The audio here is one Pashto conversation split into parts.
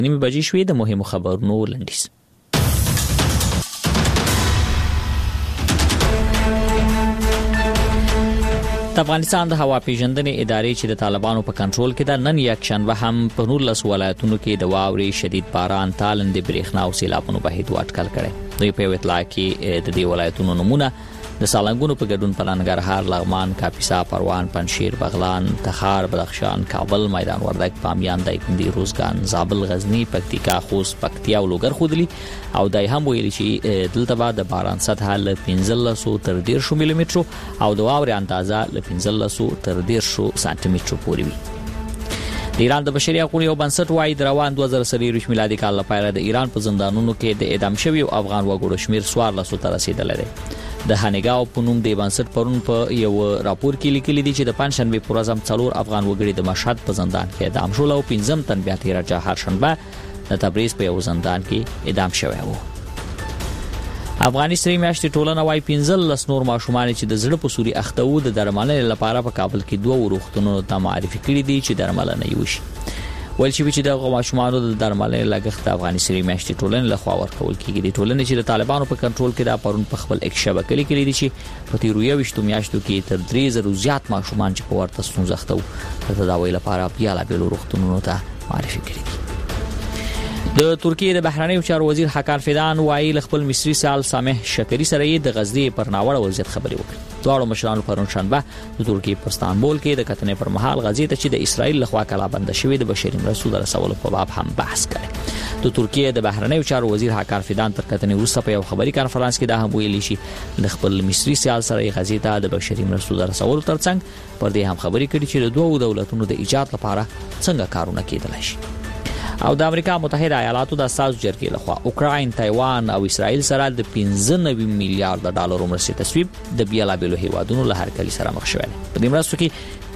نیمه بجې شوې. د مهمو خبرونو لنډیز. د افغانستان د هوا پیژندنې ادارې چې د طالبانو په کنټرول کې ده، نن یک شنبه هم په 19 ولایتونو کې د واورې، شدید باران، تالندې، برېښنا او سیلابونو بهیر اټکل کړي. دوی په اطلاع کې د دې ولایتونو نمونه د سالنګونو په ګډون په ننګرهار، لغمان، کاپیسا، پروان، پنجشیر، بغلان، تخار، بدخشان، کابل، میدان وردګ، بامیان، دایکنډي، روزګان، زابل، غزنی، پکتیکا، خوست، پکتیا او لوګر خودلی. او دای هم ویلي چې دلته به د باران سطح له 1500 تر 150 ملي مترو او د واورې اندازه له 1500 تر 150 سانتي مترو پورې وي. د ایران د بشري حقوقو یو بنسټ وايي د روان 2023 میلادي کال لپاره د ایران په زندانونو کې د اعدام شویو افغان وګړو شمیر 1400 ته رسیدلی دی. د هانګاو په نوم د بنسټ پرون په یو راپور کې لیکلي دي چې د پنځشنبه پر ورځ 4 افغان وګړي د مشهد په زندان کې اعدام شول او 15 تن بیا تیر جهار شنبه د تبریز په یو زندان کې اعدام شوی وو. افغاني سری میاشتې ټولنه وايي 15 نور ماشومان چې د زړه په سوري اخته وو د درملنې لپاره په کابل کې 2 روغتونونو ته معرفي کړي دي چې درملنه یې وشي. ول چې د ماشومانو د درملنې لګښت افغاني سری میاشتې ټولنې لخوا ورکول کیږي. د ټولنې چې د طالبانو په کنټرول کې د پرون په خپل یک شبکې لیکلي دي چې په تیرو 20 میاشتو کې تر 3000 زیات ماشومان چې په ورته ستونزه اخته وو د تداوی لپاره بیل روغتونونو ته معرفي کړي دي. د ترکیه د بهرنیو چارو وزیر حکان فیدان وايي خپل مصری سال سامح شکری سره د غزنی پر ناوړه وضعیت خبري وکړه. دواړو مشرانو پرون شنبه د ترکیه په استانبول کې د کتنې پر مهال غزې ته چې د اسرائیل لخوا کلابند شوی د بشري مرستو د رسولو په باب هم بحث کړي. د ترکیه د بهرنیو چارو وزیر حکان فیدان تر کتنې وروسته په یو خبري کانفرنس کې دا هم ویلي چې د خپل مصری سال سره غزې ته د بشري مرستو د رسولو ترڅنګ پر دې هم خبري کړي چې د دوه دولتونو د ایجاد لپاره څنګه کارونه کېدلای شي. او د امریکا متحده ایالاتو د اساس جرګې لخوا اوکراین، تایوان او اسرائیل سره د 95 میلیارډ ډالر مرستې تصویب د بیلابیلو هیوادونو له هرکلي سره مخ شوی. په دې مرستو کې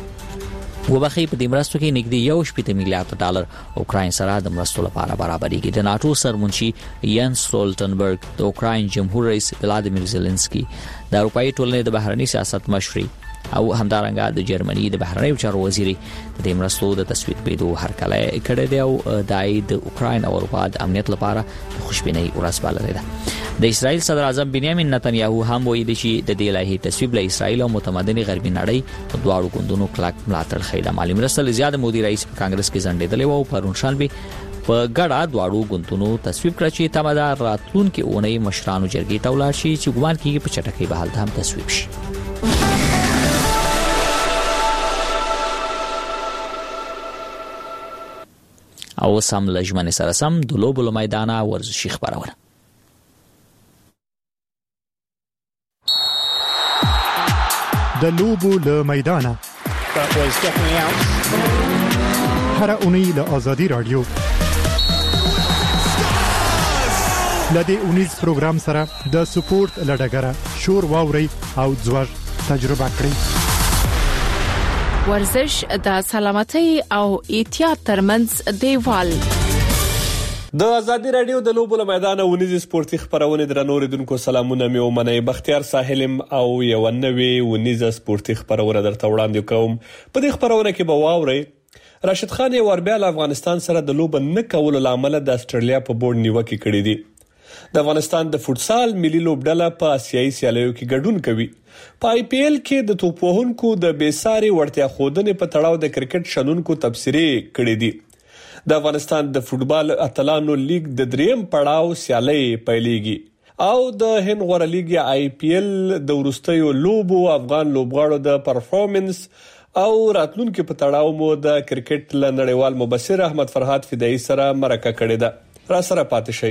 نږدې 1.8 میلیارډ ډالر اوکراین سره د مرستو لپاره برابرېږي. د ناتو سرمنشي ینس سټولټنبرګ، د اوکراین جمهور رئیس ولادیمیر زيلنسکي، د اروپאי ټولنې د بهرنی سیاست مشري او همدارنګه د جرمني د بهرنیو چارو وزیر د مرستو د تصویب بيدو هرکله کړه دی او د اوکراین او اروپا د امنیت لپاره خوشبینۍ ورځ بالره ده. د اسرائیل صدر اعظم بنیامین نتنیاهو هم وایي چې د دې لایحې تصویب له اسرائیل او متمدن غربي نړۍ په دواړو ګوندونو کلک ملاتړ خیده. مالی مرسته زیاده مودي رئیس په کانګرس کې ځنډېدلې وو. پرون شنبه په ګډه دواړو ګوندونو تصویب کړ چې تمدار راتلونکو اونۍ مشرانو جرګې ته ولاړ شي چې ګومان کیږي په چټکۍ به حالت هم تصویب شي. او سم لجمن سره سم د لوبو میدانه ورزشي خبرونه. د لوبو میدانه هر اونۍ له آزادي رادیو لدې اونیز پروګرام سره د سپورت لډګره شور واوري او ځوړ تجربه کړئ. ورزش د سلامتۍ او احتیاط ترمنځ دیوال. د آزادي رادیو د لوبو میدان ونیز سپورتي خبرونه درنو ریدونکو سلامونه مې ومنئ. بختیار ساحلم او یو نوې ونیز سپورتي خبرونه درته وړاندې کوم. په دې خبرونه کې به واورئ راشد خان یو وربیا افغانستان سره د لوب نه کولو لامل د استرالیا په بورډ نیوکه کړې دي. د افغانستان د فوتسال ملي لوبډله په آسیایي سیالیو کې ګډون کوي. په آی پی ایل کې د توپ وهونکو د بیساري وړتیا خودنې په تړاو د کرکټ شنونکو تبصرې کړې دي. د افغانستان د فوتبال اتلانو لیگ د دریم پړاو سیالي پیلېږي او د هند غوړه لیگ آی پی ایل د ورستیو لوبو افغان لوبغاړو د پرفورمنس او راتلونکو په تړاو مو د کرکټ لنړیوال مبصر احمد فرحات فدایي سره مرکه کړې ده. را سره پاتې شئ.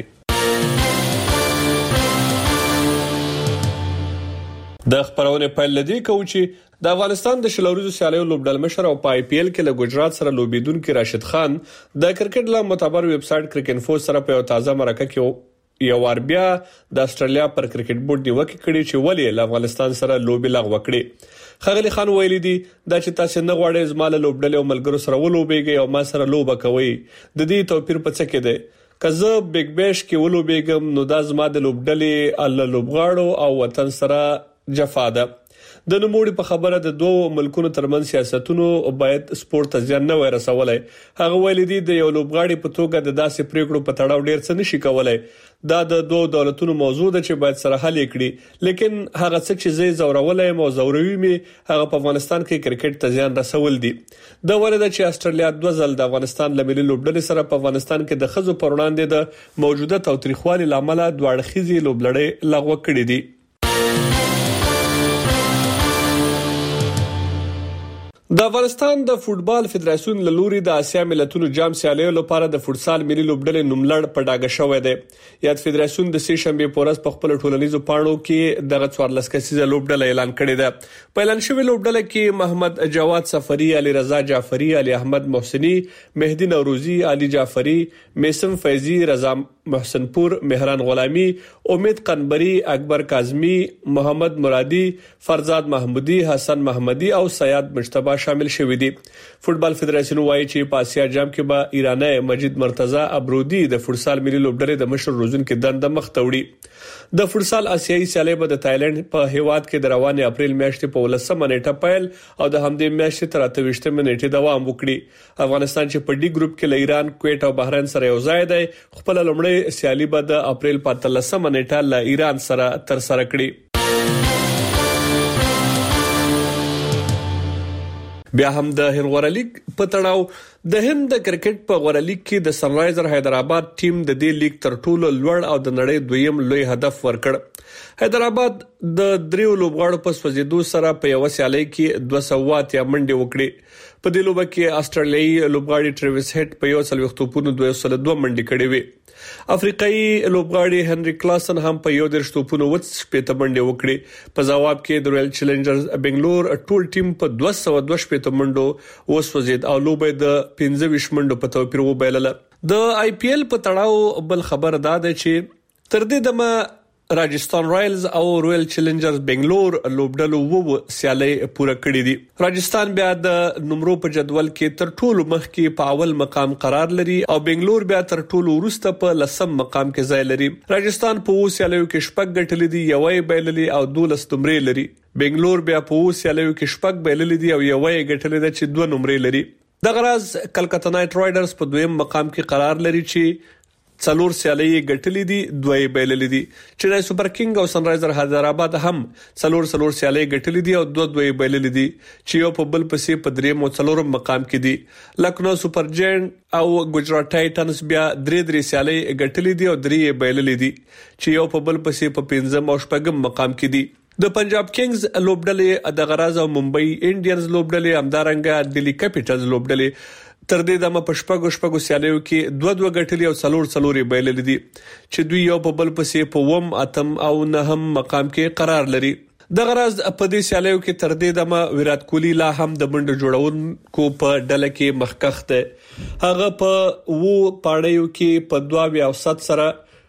د خبرونه پیل لدی کوم چې د افغانستان د شلوریزو سیالیو لوبډل مشر او پای پی ایل کې له ګجرات سره لوبیدونکو راشد خان د کرکټ له معتبر ویب سټ کرکټینفو سره په تازه مرکه کې یو وربیا د استرالیا پر کرکټ بورډ نیوکه کړې چې ولې له افغانستان سره لوبي لغوه کړې. خغلی خان ویلي دي دا چې تاسو نه غواړئ زماله لوبډل او ملګرو سره ولوبېږئ او ما سره لوبه کوي. د دې توپیر په څه کې دی؟ کزه بیگ بیش کې ولوبېږم نو دا زما د لوبډلې ال لوبغاړو او وطن سره جفا ده. د نوموړي په خبره د دوه ملکونو ترمنځ سیاستونو باید سپورت ته ځان نه ورسولای. هغه ویلي دي د یو لوبغاړي په توګه د داسې پریکړو په تړاو ډیر څه نشي کولای. دا د دوه دولتونو موضوع ده چې باید سره حل کړي، لیکن هغه څه چې زه زورولای مو زوروي می هغه په افغانستان کې کرکټ ته ځان رسول دي. دا ورته چې استرالیا دوه ځل د افغانستان لملي لوبډلې سره په افغانستان کې د خزو پر وړاندې د موجوده تاوتریخوالي لامل دوه اړخیزي لوبلړې لغوه کړې دي. د افغانستان د فوتبال فدراسیون له لوري د اسیا ملتونو جام سیالیو لپاره د فوتسال ملي لوبډلې نوملړ په ډاګه شوې ده. یاد فدراسیون د سې شنبه پورس په خپل ټولنیزو پاڼو کې دغه 14 کسیزه لوبډله اعلان کړې ده. په اعلان شوی لوبډله کې محمد جواد سفری، علي رضا جعفری، علي احمد محسنی، مهدی نوروزی، علي جعفری، میسم فیضی، رضا محسن پور، مهران غلامی، امید قنبری، اکبر کاظمی، محمد مرادی، فرزاد محمودی، حسن محمدی او سیاد مجتبی شامل شوي دي. فوتبال فدراسیون وايي چې په اسیا جام کې به ایرانی مجید مرتضی ابرودی د فوتسال ملي لوبډلې د مشر روزونکو دنده مخ ته وړي. د فوتسال آسیایي سیالي به د تایلند په هیواد کې د روانې اپریل میاشتې په 19 نیټه پیل او د همدې میاشتې تر 28 نیټې دوام وکړي. افغانستان چې په ډي ګروپ کې له ایران، کویت او بحرین سره یو ځای دی، خپل لومړی سیالي به د اپریل په 13 نیټه له ایران سره تر سره کړي. بیا هم د هند غوړه لیګ په تړاو د هند د کرکټ په غوړه لیګ کې د سنرایزر حیدرآباد ټیم د دې لیګ تر ټولو لوړ او د نړۍ دویم لوی هدف ورکړ. حیدرآباد د دریو لوبغاړو په سوځیدو سره په یو سیالي کې 208 منډې وکړې. په دې لوبه کې استرالیایي لوبغاړي ټریویس هیټ په 1 توپونو 202 منډې کړې وې. افریقایي لوبغاړي هنري کلاسن هم په 1 توپونو 80 منډې وکړې. په جواب کې د رویل چیلنجرز بنگلور ټول ټیم په 222 منډو وسوځید او لوبه د 15 منډو په توپیر وبایلله. د آی پی ایل په تړاو بل خبر دا ده چې تر دې دمه راجستان رایلز او رویل چیلنجرز بنگلور لوبډلو وو سیالي پوره کړې دي. راجستان بیا د نمبرو په جدول کې تر ټولو مخکې په اول مقام قرار لري او بنگلور بیا تر ټولو وروسته په 10 مقام کې ځای لري. راجستان په وو سیالیو کې شپږ ګټلې دي، یوې بایللې او 12 نمرې لري. بنگلور بیا په وو سیالیو کې شپږ بایللې دي او یوې ګټلې ده چې 2 نمرې لري. د غراز کلکتا نایټ رایډرز په دویم مقام کې قرار لري چې څلور سیالي ګټلې دي، دوه بایللې دي. چنای سپر کینګ او سنرایزر حیدرآباد هم څلور سیالي ګټلې دي او دوه بایللې دي چې یو په بل پسې په دریم او څلورم مقام کې دي. لکنو سپر جاینټ او ګجرات ټایټنز بیا درې سیالي ګټلې دي او 3 بایللې دي چې یو په بل پسې په 15 او 16 مقام کې دي. د پنجاب کینگز لوبډلې د غراز او ممبئی انډینز لوبډلې همدارنګه دلی کیپټلز لوبډلې تر دې دمه په شپږو سیالیو کې 2 غټلې او څلور بایللې دي چې دوی یو په بل پسې په 8 اتم او 9 مقام کې قرار لري. د غراز په دې سیالیو کې تر دې دمه ویرات کوهلی لا هم د منډو جوړونکو په ډله کې مخکخ ده. هغه په وو پاړیو کې په 2 او 7 سره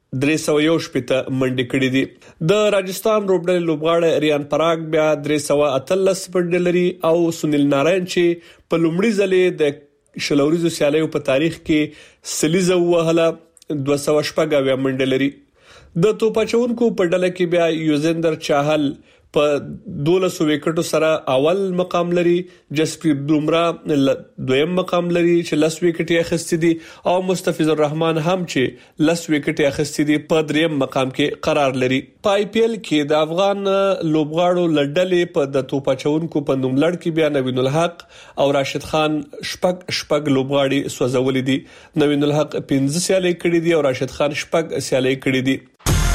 318 منډې کړې دي. د راجستان لوبډلې لوبغاړی ریان پراګ بیا 313 منډې لري او سنیل ناراین چې په لومړي ځلې د شلوريزو سیالیو په تاریخ کې سلیزه وهله 214 منډې لري. د توپاچونکو په ډله کې بیا یوزندر چاهل په 12 وکټو سره اول مقام لري. جسپریت بومرا دویم مقام لري چې 10 وکټې اخیستې دي او مستفیض الرحمن هم چې 10 وکټې اخیستې دي په دریم مقام کې قرار لري. په آی پی ایل کې د افغان لوبغاړو لړډلې په د توپاچونکو په نوملړ کې بیا نوین الحق او راشد خان شپږ لوبغاړي سوځولې دي. نوین الحق 15 سیالي کړې دي او راشد خان شپږ سیالي کړې دي.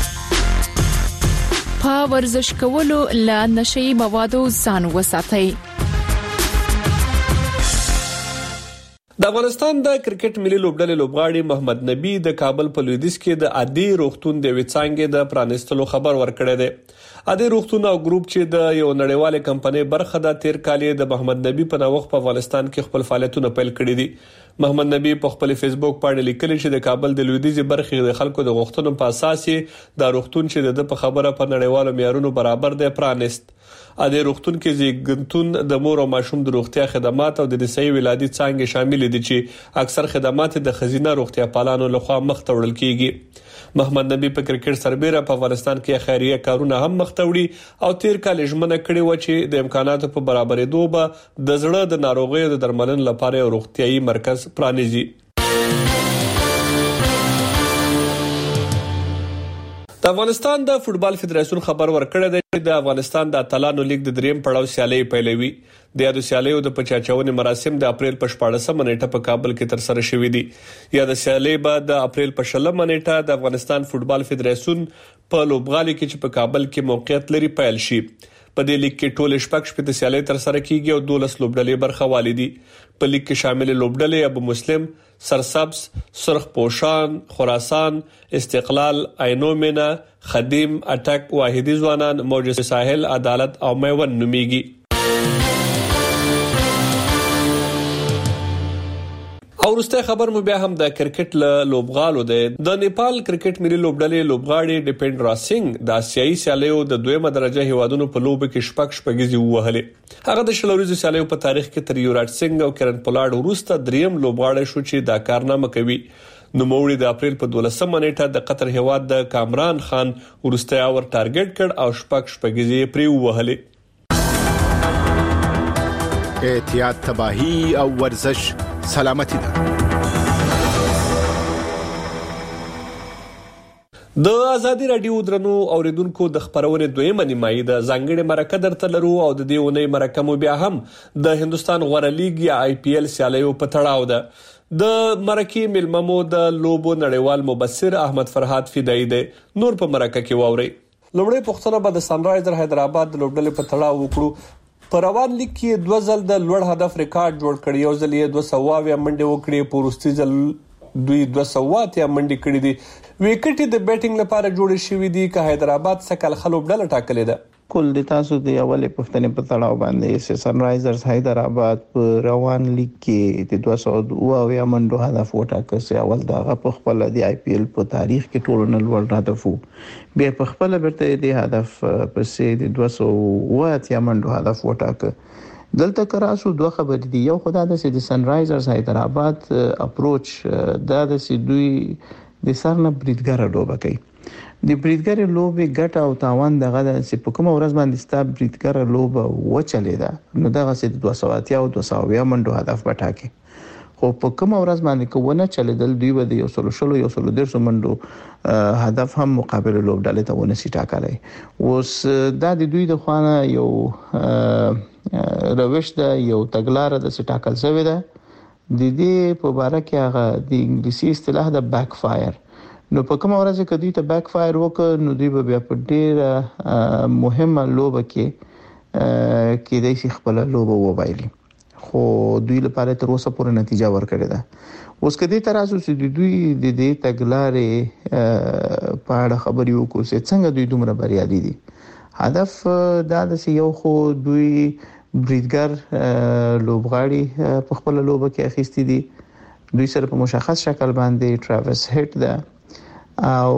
په ورزش کولو له نشئی موادو ځان وساتئ. د افغانستان د کرکټ ملي لوبډلې لوبغاړي محمد نبی د کابل په لویدیځ کې د عادي روغتون د وڅانګې د پرانستلو خبر ورکړی دی. عادي روغتون او ګروپ چې د یو نړیوال کمپنۍ برخه ده تیر کال د محمد نبی په نوښت په افغانستان کې خپل فعالیتونه پیل کړي دي. محمد نبی په خپل فیسبوک باندې لیکلی چې د کابل د لویدیځي برخې د خلکو د غوښتنو په اساس د روغتون چې د په خبره په نړیوالو معیارونو برابر دی پرانست. د روغتون کې زیږنتون د مور او ماشوم د روغتیا خدمات او د نسایي ولادي څانګې شامل دي چې اکثر خدمات د خزینه روغتیا پالانو لخوا مخ ته وړل کیږي. محمد نبی په کرکټ سربېره په افغانستان کې خیریه کارونه هم مخ ته وړي او تیر کال ژمنه کړې و چې د امکاناتو په برابرېدو به د زړه د ناروغیو د درملنې لپاره یو روغتيایي مرکز پرانیزي. د افغانستان د فوتبال فدراسیون خبر ورکړی دی چې د افغانستان د اتلانو لیګ د دریم پړاو سیالي پیلوي. د یادو سیالیو د پچاچونې مراسم د اپریل په 14 نیټه په کابل کې تر سره شوې دي. یا د سیالي بعد د اپریل په 16 نیټه د افغانستان فوتبال فدراسیون په لوبغالي کې چې په کابل کې موقعیت لري پیل شي. په دې لیګ کې ټول شپږ د سیالي تر سره کیږي او 12 لوبډلې برخه والي دي. په لیګ کې شامل لوبډلې ابو مسلم، سرسبز، سرخ پوشان، خراسان، استقلال، عینومنه، خدیم، اټک، واحدی ځوانان، موج ساحل، عدالت او میوند نومیږي. او وروسته خبر مو بیا هم د کرکټ له لوبغالو د نیپال کرکټ ملي لوبډلې لوبغاړي ډیپند راسینګ د آسیایي سیالیو د دویمه درجه هیوادونو په لوب کې شپږیزي ووهلې. هغه د شلوريزو سیالیو په تاریخ کې تر یوراج سنگ او کرن پولاډ وروسته دریم لوبغاړی شو چې دا کارنامه کوي. نوموړي د اپریل په 12 نیټه د قطر هیواد د کامران خان وروسته اور ټارګټ کړ او شپږیزي پری ووهلې. احتیاط، تباہی او ورزش سلامتی ده. د ازادي رادیو درنو اوریدونکو د خبرونه دویمه نیمایي د ځانګړي مرکه درته لرو او د دې ونې مرکه مو بیا هم د هندستان غوړه لیګ یا IPL سیالیو په تړاو ده. د مرکه ملممو د لوبو نړیوال مبصر احمد فرحات فدایی دی. نور په مرکه کې واوري. لومړی پوښتنه به د سنرایزر حیدرآباد د لوبډلې په تړاو وکړو. په روان لیګ کې 2 ځل د لوړ هدف ریکارډ جوړ کړی. یو ځل یې 200 منډه وکړي، په وروستي ځل دوی 200 منډه کړې دي. وکټي د بیټینګ لپاره جوړ شوې دي که حیدرآباد سکل خلوبډله ټاکلې ده. کول د تاسو د اولې پښتنې په تړاو باندې سنرایزرز حیدرآباد په روان لیګ کې د 200 منډو هدف وټاکل سي. اول دا په خپل د IPL په تاریخ کې ټولنه لوړ هدف وو. بیا په خپل برته د هدف پسې د 200 منډو هدف وټاکل. دلته کراسو دوه خبرې دي. یو خدای د سنرایزرز حیدرآباد اپروچ دا د دوی د سرنه بریدګر لوبه کوي. د بریدګر لوبه ګټه او تاوان دغه چې په کوم ورځ باندې ستا بریدګر لوبه وچلیدا نو دغه چې 200 او 200 منډو هدف وټاکي. خو په کوم ورځ باندې کوونه چلیدل دوی به د 100 منډو هدف هم مقابل لوبډلې ته ونسی ټاکلای. اوس دا د دوی د خوانه یو روش ده، یو تګلار د ټاکل شوی ده. د دې په اړه کې هغه د انګلیسي اصطلاح د بیک فایر. نو په کوم ورځ کې دوی ته بیک فایر وکړ نو دوی به بیا په ډېر مهمه لوبه کې د شي خپل لوبه وبایلي. خو دوی لپاره تر اوسه پورې نتیجه ورکړې ده. اوس کدي تراسو چې دوی د دې تګلارې په اړه خبرې وکړو چې څنګه دوی دومره بریالي دي. هدف دا د یو خو دوی بریدګر لوبغاړي په خپل لوبه کې اخیستي دي. دوی سره په مشخص شکل باندې ټراویس هټ ده او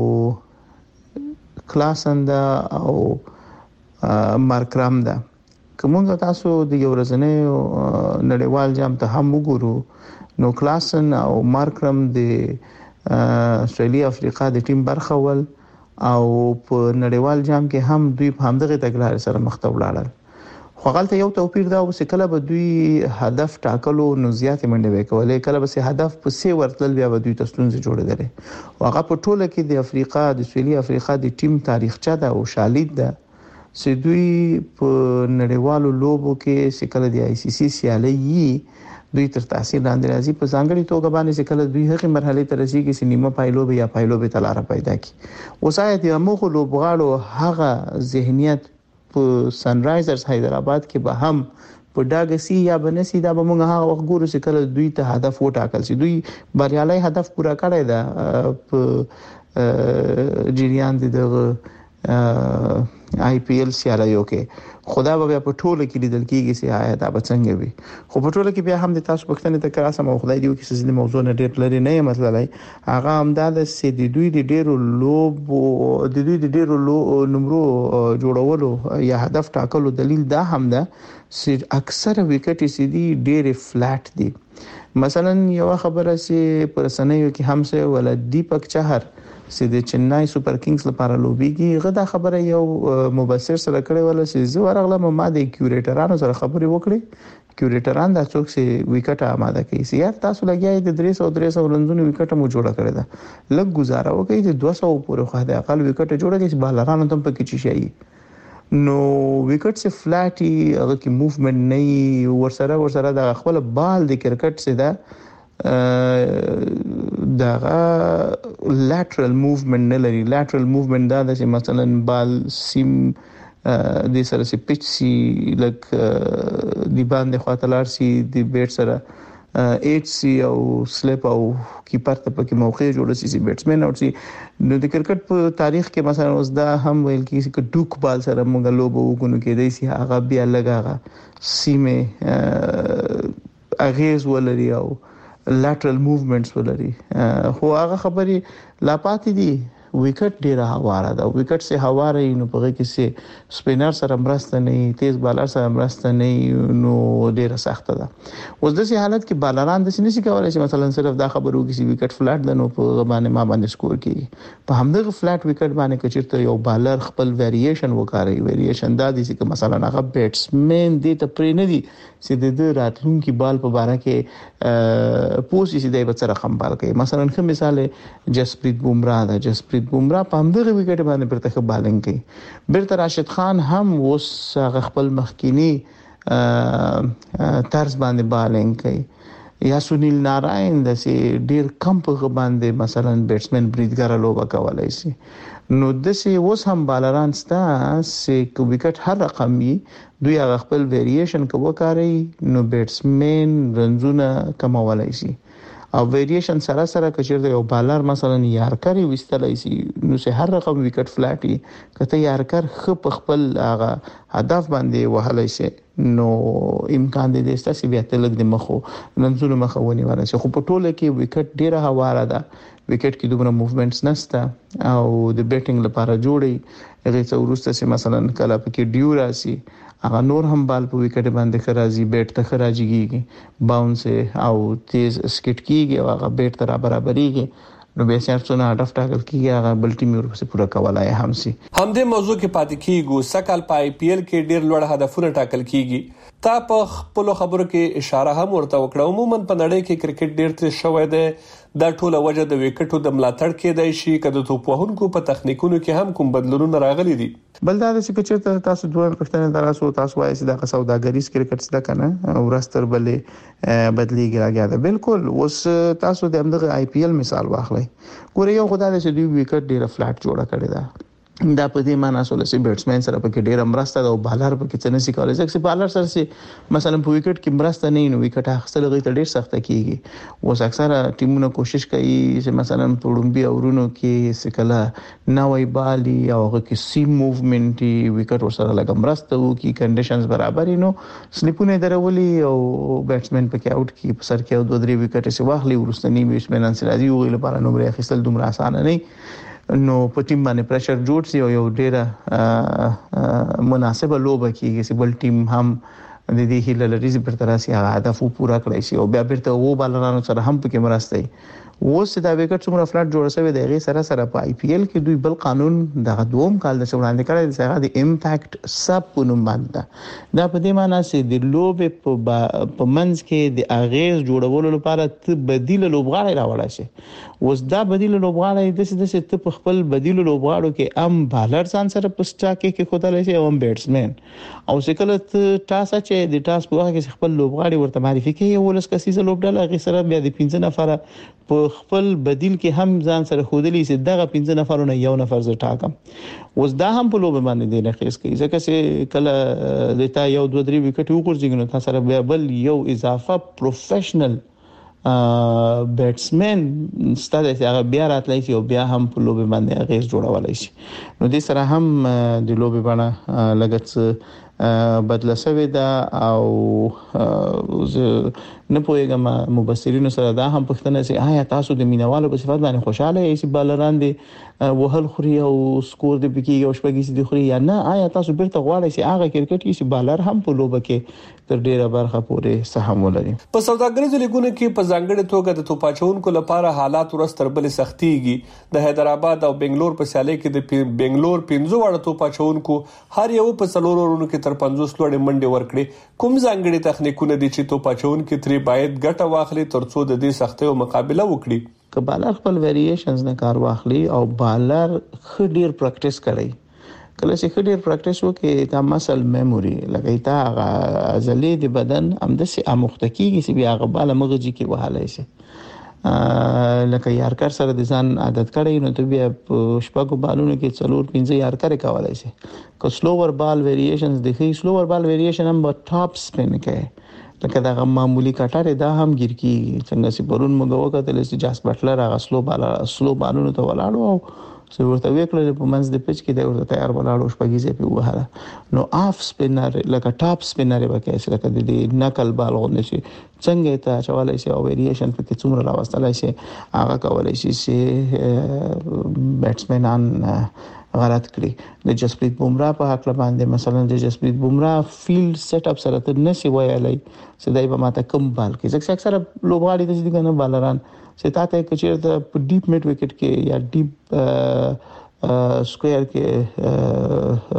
کلاسن ده او مارکرام ده. کومه تاسو د یو ورځنی نړیوال جام ته هم وګورو نو کلاسن او مارکرام د استرالیا افریقا د ټیم برخه ول او په نړیوال جام کې هم دوی په همدغه تګلارې سره مخ ته ولاړل. خو غلطه یو توپیر دا و چې کله به دوی هدف ټاکلو نو زیاتې منډې وکولې، کله به هدف په سی ورتل بیا به دوی تاسو جوړېدل. او هغه په ټوله کې د افریقا د استرالیا افریقا د ټیم تاریخچه ده او شالید ده چې دوی په نړیوالو لوبو کې چې کله د ICC سیالي دوی تر تاثیر لاندې راځي. په ځانګړي توګه باندې چې کله دوی هغه مرحله ته رسیدي چې نیمه پایلوب یا پایلوب ته لار پیدا کی. وسایت یې موږ لوبغاړو هغه ذهنیت په سنرایزرز حیدرآباد کې به هم په ډاګسي یا بنسي دا به موږ هغه وخت ګورو چې کله دوی ته هدف وټاکل شي. دوی بریالي هدف پورا کړی دا په جریان دغه آی پی ایل سیالیو کې خدا به په ټوله کې لیدل کېږي چې آیا دا به څنګه وي. خو په ټوله کې بیا هم د تاسو پښتنې ته کراسم او خدای دې وکړي چې د موضوع نه ډېر لري نه مطلب هغه هم دا د سې د دوی د ډېرو نمبرو جوړولو یا هدف ټاکلو دلیل دا هم ده چې اکثره وکټ سي دي ډېر فلټ دي. مثلا یو خبره چې پر سنوي کې هم سه ولا دیپک چهر چې د چنای سپر کینګز لپاره لوبيږي غدا خبره یو مبصر سره کړې ولا چې زه ورغله ما د کیوریټرانو سره خبرې وکړې. کیوریټران د څوک چې وکټ آماده کوي چې یار تاسو لګیای د 300 لنځونو وکټ مو جوړه کړی دا لږ گزاره وکړي د 200 پورې خو د اقل وکټ جوړه کړي چې بالرانو تم پکې چي شي نو وکټ سے فلټي هغه کی موومنت نه ورسره د خپل بال د کرکټ سے دا لاترل موومنت نه لري. لاترل موومنت دا چې مثلا بال سیم د سره سي پچ سي لک دی باندې خاطلار سي د بیټ سره ایچ سی او سلیپ او کیپر ته پکې موقع جوړ شي بیټسمن او سي نو د کرکټ په تاریخ کې مثلا اوس دا هم ویل کیږي چې ډوک بال سره موږ لوبو وګونو کېدای شي هغه بیا لګاغه سیمه اغیز ولري او lateral movements ولري. خو هغه خبري لا پاتې دي وکټ ډیره هواره ده. وکټ سه هواره نو په کې سه سپینر سره مرسته نه تیز بالر سره مرسته نه نو ډیره سخته ده. اوس د سه حالت کې بالران د سینې کولای شي مثلا صرف دا خبرو کې چې وکټ فلټ ده نو په باندې ما باندې سکور کیږي. په همدغه فلټ وکټ باندې کچرته یو بالر خپل ویریشن وکاري. ویریشن دا دي چې مثلا هغه بیټسمن دې ته پرې نه دي چې د راتلونکي بال په باره کې پوسی سي دی په سره خم بال کوي. مثلا کوم مثال جسپریت بومراه ده. جسپریت بومراه په همدغه وکټ باندې پرته بالنګ کوي. بیرته راشد خان هم اوس خپل مخکینی طرز باندې بالنګ کوي. یا سنیل ناراین د سي ډیر کم په باندې مثلا بیټسمن بریدګر لوبه کولای شي. نو د سي اوس هم بالران ستا چې وکټ هر رقمي دوی هغه خپل ویریشن کوي نو بیټسمن رنزونه کمولای شي. او ویریشن سره سره کچیر یو بالر مثلا یارکر وستلای شي نو سه هر رقم وکټ فلټي کته یارکر خپل هغه هدف باندې وهلای شي نو امکان دې دسته سی بیا تلګ د مخو لنځونو مخونی ولا شي. خو په ټوله کې وکټ ډیره هواره ده. وکټ کې دومره موومنټس نشته او د بیټینګ لپاره جوړي هغه څو ورسته سي مثلا کله پکې ډیو راسي هغه نور هم بال په وکټ باندې خراجي بیټ ته خراجيږي باونس او تیز سکټ کیږي او هغه بیټ ته برابرېږي نو به څنګه هدف ټاکل کیږي هغه بل ټیم ورسره پوره کولای هم سي. همدې موضوع کې پاتې کیږي سکهال په آی پی ایل کې ډیر لوړ هدفونه ټاکل کیږي. تا په خپل خبرو کې اشاره هم ورته وکړه. عموما په نړۍ کې کرکټ ډیر تر شوی دی. دا ټوله وجه د وکټو د ملاتړ کېدای شي کله توپ وهونکو په تخنیکونو کې هم کوم بدلونونه راغلي دي. بل دا چې چې تاسو دوه پښتنه دراسو تاسو وایي چې دا سوداګریز کرکټ څه کنه ورستر بلې بدلیږي راګه. بالکل اوس تاسو د همدغه آی پی ایل مثال واخلئ. ګوره یو خدای دې دوی وکټ ډیره فلټ جوړه کړی دا. دا په دې معنی سره چې بیټسمن سره پکې ډیر مرسته ده او بالر پکې څه نشي کولای. ځکه چې بالر سره چې مثلا په وکټ کې مرسته نه نو وکټ اخیستل غي ته ډیر سخت کیږي. اوس اکثره ټیمونه کوشش کوي چې مثلا په ډومبي اورونو کې سکلا نوې بالي او هغه کې سیم موومنت وکټ ورسره لګم مرسته وکي کنډیشنز برابرې نو سلیپونه درولي او بیټسمن پکې آوټ کی په سر کې او 2-3 وکټ سي واخلي ورستنی بیټسمن سره دی ویل لپاره نو بری اخیستل دومره اسانه نه نو په ټیم باندې پریشر جوړ شي او یو ډیره مناسبه لوبه کیږي چې بل ټیم هم د دې هیله لري چې پر تراسي هدف پورا کړی شي او بیا بیرته وو بالرانو سره هم پکې مرسته اوس دا وکټ څومره فلټ جوړ شوی دی غي سره سره په آی پی ایل کې دوی بل قانون د دوم کال د وړاندې کړی دی چې د امپیکټ سب په نوم باندې دا په دې معنی چې د لوبې په منځ کې د اغیز جوړولو لپاره بدیل لوبغاړي راوړل شي. اوس دا بدیل لوبغاړي د څه ته خپل بدیل لوبغاړو کې ام بالر ځان سره پسټا کې خدای شي او بیټسمن او څکله ټاس چې د ټاس په وخت کې خپل لوبغاړي ورته معرفي کوي ولس کسي لوبډاله غي سره بیا د 15 نفر په خپل بدیل کې هم ځان سره خودلی چې دغه 15 نفرونه یو نفر ز ټاکم. اوس دا هم په لوب باندې دی نه خېس کوي ځکه چې کله د تا یو 2-3 وکټ وګورځي نو تاسو سره بل یو اضافه پروفیشنل بیټسمن ستاسو هغه بیا راتلای شي او بیا هم په لوبه باندې غیز جوړولای شي. نو د سره هم د لوبه باندې لګت بدله شوې ده او نه پوهیږم مبصرینو سره دا هم پوښتنه سي آیا تاسو د مینوالو په صفات باندې خوشاله یې چې بالران دي وهل خوري او سکور دې بکی او شپږی دي خوري یا نه آیا تاسو بیرته غواړئ چې هغه کرکټ کې چې بالر هم په لوبه کې تر ډیره برخه پورې سهم ولري. په سوداګریزو لیګونو کې په ځانګړي توګه د توپاچونکو لپاره حالات ورستر بل سختيږي. د حیدرآباد او بنگلور په سیالي کې د بنگلور 15 وړ توپاچونکو هر یو په څلورونو کې تر 50 لوړې منډي ورکړي. کوم ځانګړي تخنیکونه دي چې توپاچونکو تری باید ګټه واخلي ترڅو د دې سختیو مقابله وکړي؟ که بالر خپل ویریشنز نه کار واخلي او بالر خډیر پریکټیس کوي کله چې خډیر پریکټیس وکړي دا مسل میموري لکه تا ازلی د بدن همدسي امختکیږي چې بیا غباله مغزي کې وهاله شي لکه یارکر سره د ځان عادت کړی نو ته بیا شپږو بالونو کې څلور 15 یارکر کولای شي. که سلوور بال ویریشنز د سلوور بال ویریشن هم په ټاپ سپین کوي لکه دا معمولی کټاره دا هم ګیر کی څنګه چې پرون موږ وکړل چې جاس بټلر هغه سلو بالونو ته ولاړو او څو ورته وکړل په منځ د پچ کې دا ورته تیار ولاړو شپږیزه په وهاله نو اف سپینر لکه ټاپ سپینر وکړي چې لکه د دې نقل بال غونډه شي څنګه ته چوالای شي او ویریشن په کې څومره راوستلای شي هغه کولای شي چې بیټسمنان غلط کړی. د جسپریت بومرا په حق باندې مثلا د جسپریت بومرا فیلډ سیټ اپ سره ته نسی وایلای چې دای په ماته کم بال کې ځکه اکثر لوبغاړي د دې کنه بالران چې تاسو کې چیرته په ډیپ میډ وکټ کې یا ډیپ سکوير کې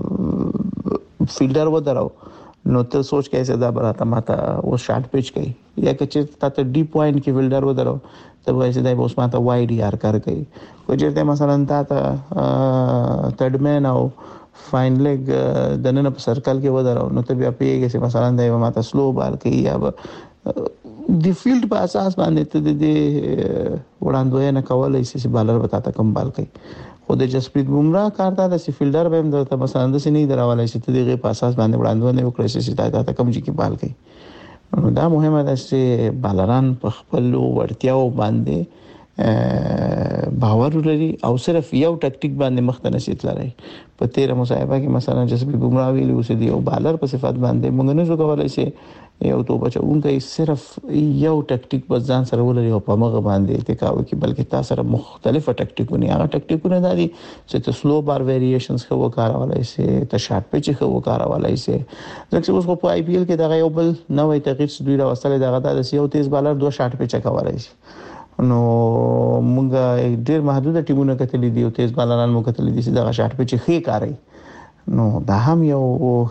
فیلډر ودراو نو ته سوچ کیسه دا براته ماته و شارټ پچ کوي یا چې تاسو ډیپ پوینټ کې فیلډر ودراو ته وایي چې دای په اوس ماته وایډ یار کار کوي. کو چیرته مثلا تاسو تھرډ مین او فاین لیګ د نن په سرکل کې ودراو نو ته بیا پیږي چې مثلا دای ماته سلو بال کوي یا د فیلډ په اساس باندې ته د وړاندوینه کولای شي چې بالر وتا ته کم بال کوي. خو د جسپریت بومرا کار دا چې فیلډر به هم درته مثلا د سینې دراولای شي ته دغه په اساس باندې وړاندوینه وکړي چې تا کم جی کې بال کوي. دا مهمه ده چې بالران په خپل ورتیاو باندې باور لري او صرف یو ټاکټیک باندې مخته نشي تللی. په تیر مصاحبه کې مثلا جسپریت بومرا ویلي اوس دی او بالر په صفات باندې موږ نه زو کولای شي یو تو بچونکي صرف یو ټاکټیک په ځان سره ولري او په مغه باندې ټکاو کې بلکې تاسو سره مختلفه ټاکټیکونه هغه ټاکټیکونه دي چې ته سلو بار ویریشنز خو وکړولای شي ته شارټ پچ خو وکړولای شي. ځکه اوس په آی پی ایل کې دا یو بل نوې تغییر دوی راوستل دغه د یو تیز بالر دوه شارټ پچ کولای شي. نو موږ ډیر محدود ټیمونه کتلې دي او تیز بالران مو کتلې دي چې دا شارټ پچ خې کاری نو دا هم یو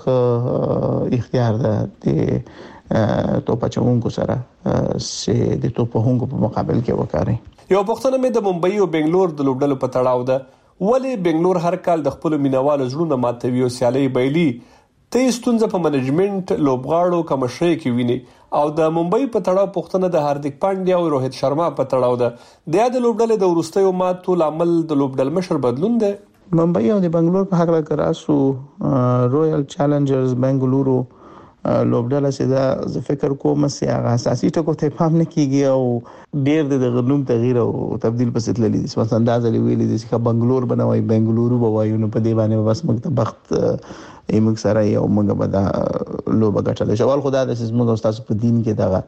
اختیار ده توپچونکو سره چې د توپونکو په مقابل کې وکړي. یو پښتنه مې د ممبئی او بنگلور د لوبډلو په تړاو ده ولې بنگلور هر کال د خپل مینوالو زړونه ماتوي او سیالي بایلي ته ستونزه په منیجمنت لوبغاړو کمشري کې ویني او د ممبئی په تړاو پښتنه د هاردیک پانډیا او روهیت شرما په تړاو ده د یاد لوبډلې د ورستیو ماتو لامل د لوبډل مشر بدلون ده. ممبئی او د بنگلور په حق راکراسو رویال چیلنجرز بنگلورو لوبډاله سیدا ز فکر کوم چې هغه اساسي ټکو ته پام نه کیږي او ډیر د غنوم تغییر او تبديل پسې تللی دي. مثلا انداز لري ویلي دي چې بنگلور بنوي بنگلورو بوایو نو په دی باندې بس موږ ته بخت ایمک سره یو موږ به دا لوبه ګټل شوال خدای د سیس موږ استاد په دین کې دا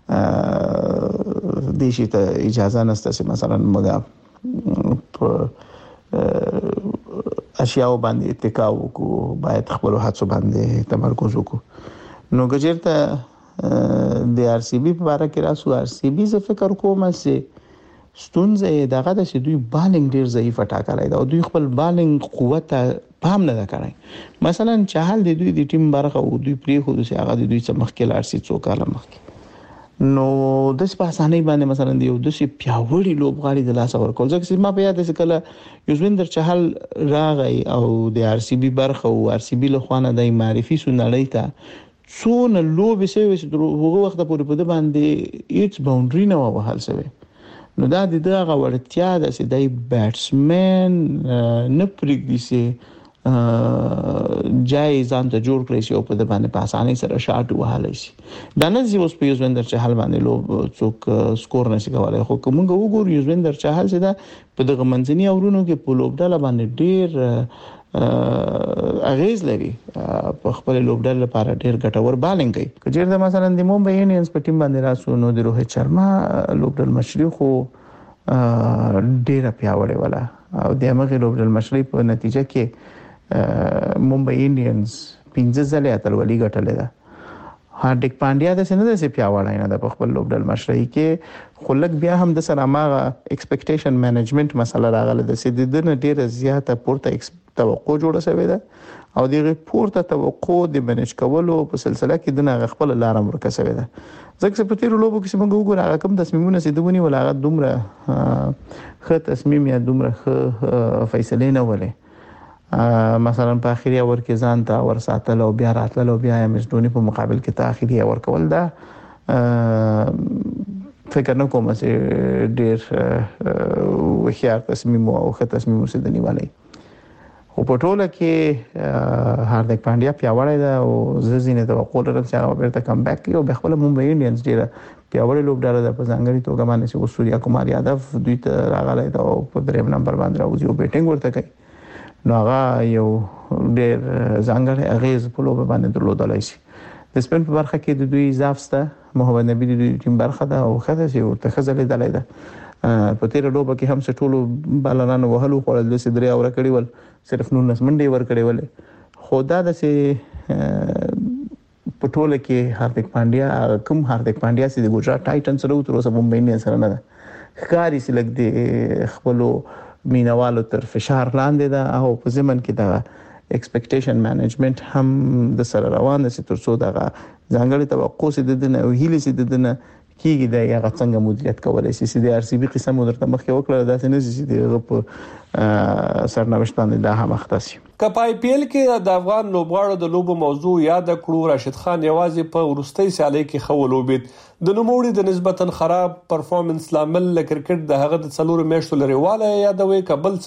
دیشي ته اجازه نشته چې مثلا موږ په اشیاء باندې اتکاو کو باید خپل هڅو باندې تمرکز وکړو. نو ګجرته د آر سی بی په اړه کې راسو آر سی بی ز فکر کوم چې ستونزه دغه د دوی بالینګ ډیر ضعیف ټاکلای دا او دوی خپل بالینګ قوت پام نه کړای. مثلا چهل د دوی د ټیم برخه او دوی پری خو د هغه د دوی څخه مخکې آر سی څوکاله مخکې نو د سپاسانی باندې مثلا د یو د شي پیاوړي لوبغاړي د لاس ورکول ځکه ما په یاد ده چې کله یوزویندر چهل راغی او د آر سی بی برخه او آر سی بی له خوانه د معرفي سنړی ته څونه لوبې سوي چې هغه وخت پورې په باندې هیڅ باونډري نه وهل سوي. نو دا د دغه ورتیا د سې د بیټسمن نه پرېږدي چې جای ځان ته جوړ کړی شي او په د باندې په اسانۍ سره شاټ وهالی شي. دا نه چې اوس په یوزویندر چهل باندې لوب څوک سکور نشي کولای، خو کومه وګورو یوزویندر چهل چې دا په دغه منځني اورونو کې په لوبډاله باندې ډیر اغیز لري، په خپل لوبډاله لپاره ډیر ګټور بالینګ کوي. کچېرته مثلا د ممبئی انډینز په ټیم باندې راسو نو د روهیت شرما لوبډاله مشري خو ډیر پیاوړی ولا او د هغه لوبډاله مشري په نتیجه کې ممبئی انډینز 15 ځله اتلولي ګټلې ده. هاردیک پانډیا د سینې د پیاوړی نه د خپل لوبډاله مشري کې خلک بیا هم د سره ماغه ایکسپیکټیشن مینجمنت مسله راغله د سې د نه ډیره زیاته پورته توقع جوړه شوې ده او دغه پورته توقع د منیج کولو په سلسله کې د نه خپل لار مرکه شوې ده. ځکه چې په تیر لوبو کې موږ وګورو هغه کوم تصمیمونه چې دونی ولا دومره ښه تصمیم یا دومره ښه فیصله نه ولې. مثلا په اخیری اور کې ځان ته ور ساتل او بیا راتل او بیا مزدونی په مقابل کې ته اخیری اور کول دا فکر نه کوم چې ډیر وخیار تصمیم او ښه تصمیم وسه دنیوالي. خو په ټوله کې هاردیک پانډیا پیاوړی ده او زینه توقع لرم چې هغه بیرته کم بیک کوي او بخپل ممبئی انډینز ډیره پیاوړی لوبډاله ده په ځانګړي توګه باندې چې سوریا کمار یادو دوی ته راغلی دا او په دریم نمبر باندې راوځي او بیټینګ ورته کوي. نو هغه یو ډیر ځانګړی اغیز په لوب باندې درلودلای شي. د سپین په برخه کې د دوی ځافسته محمد نبی د دوی ټیم برخه ده او خدای چې ورته خزلې دلای ده. په تیر لوبه کې هم ټولو بالانانو وهلو خورل د سدري اور کړي ول صرف 19 منډي ور کړي ول. خدا د سه په ټوله کې هاردیک پانډیا کوم هاردیک پانډیا چې د ګوجرات ټایټنز سره تر اوسه ممبئی انډینز سره نه ده ښکاری چې لګ د خپلو مینوالو تر فشار لاندې ده او په ځمن کې دا ایکسپیکټیشن مینجمنت هم د سره روان دي تر څو دا ځانګړي توقع سي د نه او هیله سي د نه کیږي دا یا څنګه مدیریت کولای شي چې د آر سی بي قسم درته مخکې وکړه دا څنګه چې د په سرنوشت باندې دا هم اختصي. کپ آی پی ایل کې د افغان لوبغاړو د لوبو موضوع یاد کړو. راشد خان یوازې په ورستۍ سیالي کې خو لوبید د نوموړي د نسبتا خراب پرفورمنس لامل ل کرکټ د هغه د څلور میاشتو لريواله یادوي کابل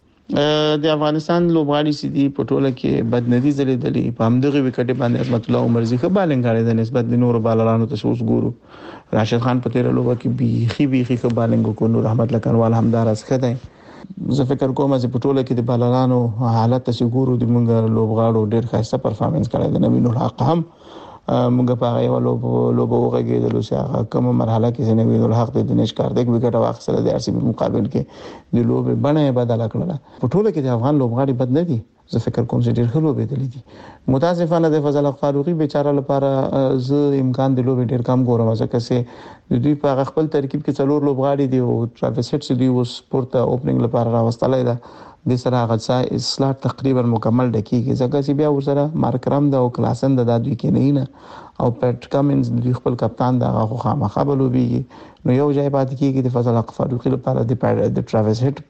څه د افغانستان لوبغاړي سي دي په ټوله کې بدندي زلیدلې په همدغه وکټ باندې عظمت الله عمرزي خو بالنګ غاړي د نسبت د نور بالرانو ته اوس ګورو. راشد خان په تیر لوبه کې بيخي خو بالنګ کو نور احمد لکنوال همدار اس خدای. زه فکر کوم چې په ټوله کې د بالرانو حالت ته ګورو د موږ لوبغاړو ډېر ښه پرفارمنس کړی د نوین الحق هم موږ په هغه لوبو وغږیدل چې هغه کومه مرحله کې نوین الحق د دنیش کاردک وکټ واخیستل د آر سی بي مقابل کې د لوبې بڼه بدله کړله. په ټوله کې د افغان لوبغاړي بد نه دي. زه فکر کوم چې ډېر ښه لوبې دي. متاسفانه د فضل حق فاروقي بیچاره لپاره زه امکان د لوبې ډېر کم ګورم ځکه چې دوی په خپل ترکیب کې څلور لوبغاړي دي او ټراویس هټ چې دوی اوس پورته اوپننګ لپاره راوستلای ده د سره غځا اسلاټ تقریبا مکمل ډکیږي ځکه چې بیا ورسره مارکرام د او کلاسن د دوی کې نه او پټ کامنز د خپل کپتان د هغه خامخا بلوبيږي نو یو ځای پاتې کیږي د فضل حق فاروقي لپاره د ټراویس هټ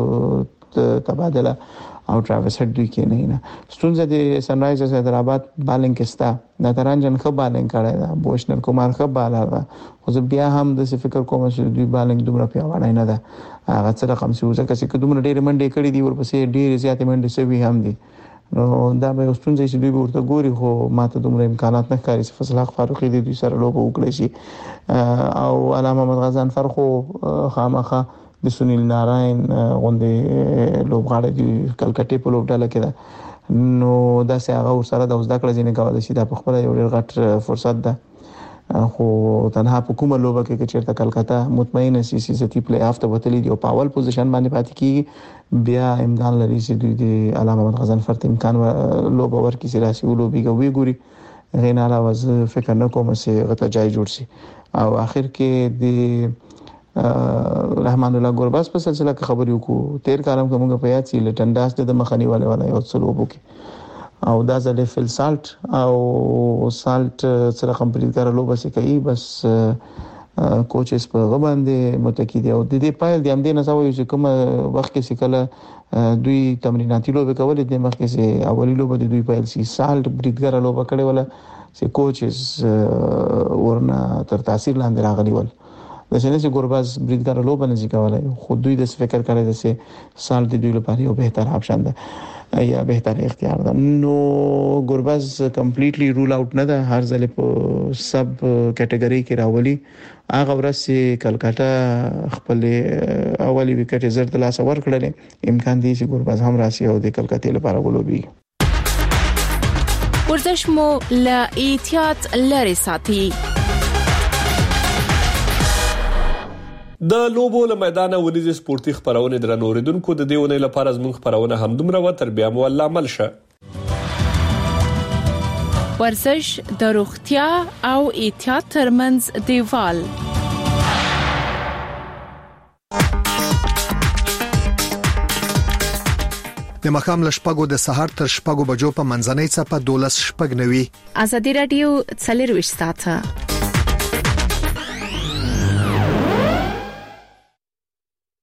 په تبادله او ټراویس هټ دوی کې نه ستونزه د سن رایزرز حیدرآباد بالنګ کستا د ترانجن خو بالنګ کړی دا بوشنر کومار خو بالر دا خو بیا هم د فکر کوم چې دوی بالنګ دومره پیاوړی نه ده هغه څه رقم څه وځه چې دومره ډېر منډې کړې دي ورپسې ډېر زیاتې منډې سوي هم دي نو دا به ستونزه چې دوی ورته ګوري خو ماته دومره امکانات نه ښکاري چې فضل حق فاروقي دوی سره لوبه وکړي شي او علامه محمد غزان فرخو خامخا د سنیل ناراین غوندې لوبغاړي دی کلکټې په لوبډاله کې ده نو دا سه هغه سره د وزدا کړه ځینې کولای شي دا په خپل یو ډېر غټ فرصت ده خو تنها په کومه لوبه کې چې چیرته کلکتا مطمئن شي چې تی پلی آف ته وتلی دی او په اول پوزیشن باندې پاتې کیږي بیا امکان لري چې دوی د علامه محمد غزان فرت امکان لوبه ورکړي چې راشي ولوبي ګوري غین علاوه فکر نه کوم چې غته جای جوړ شي او اخر کې د رحمان الله ګورباس په سلسله کې خبرې وکړو تیر کارم کومه په یاد چې لټنډاس د مخنی والا یو څه لوبو کې او دا ځل فل سالت او سالت سره کمپلیټ کړه لوبه سي کوي بس کوچز په غوښباندې متکی دی او د دې پایل د امدې نه سوي چې کوم وخت کې سکله دوی تمریناتي لوبه کول دي مخکې سي اولی لوبه د دوی پایل سي سالت بریډګر لوبه کړې ولا سي کوچز ورنه تر تاثیر لاندې راغلي ول د سینې ګورباز بریدګر لوبه نه ځکولای خو دوی د فکر کړی چې سال د دوی لپاره یو بهتر اپشن ده یا بهتر اختیار ده. نو ګورباز کمپلیټلی رول اوټ نه ده، هر ځل په سب کټګوري کې راولي. هغه ورځ کلکاتا خپل اولی وکټ زر د لاس ور کړل، امکان دی چې ګورباز هم راشي او د کلکاتې لپاره ولوبي. ورزش مو له احتیاط لري ساتي. د لوبو له میدان ونیز سپورتي خبرونه درنوریدونکو د دیونه لپاره زموږ خبرونه هم دومره و تر بیا مو الله عمل شه. ورزش د روغتیا او احتیاط ترمنځ دیوال. د مخام لشپګو د سحر تر شپګو بجو په منځنۍ صفه 12 شپګ نوي. ازادي رادیو 24 ساعته